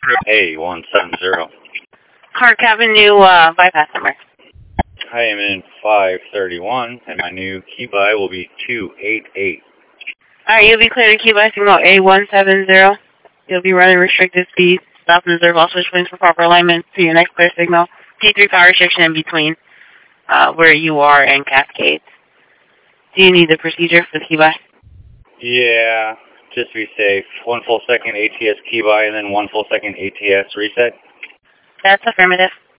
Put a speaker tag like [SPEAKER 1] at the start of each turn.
[SPEAKER 1] A170.
[SPEAKER 2] Clark Avenue, bypass number.
[SPEAKER 1] I am in 531, and my new key by will be 288.
[SPEAKER 2] Alright, you'll be cleared to key by signal A170. You'll be running restricted speed. Stop and observe all switch points for proper alignment to your next clear signal. P3 power restriction in between where you are and Cascades. Do you need the procedure for the key by?
[SPEAKER 1] Yeah, just to be safe. 1 full second ATS key by and then 1 full second ATS reset.
[SPEAKER 2] That's affirmative.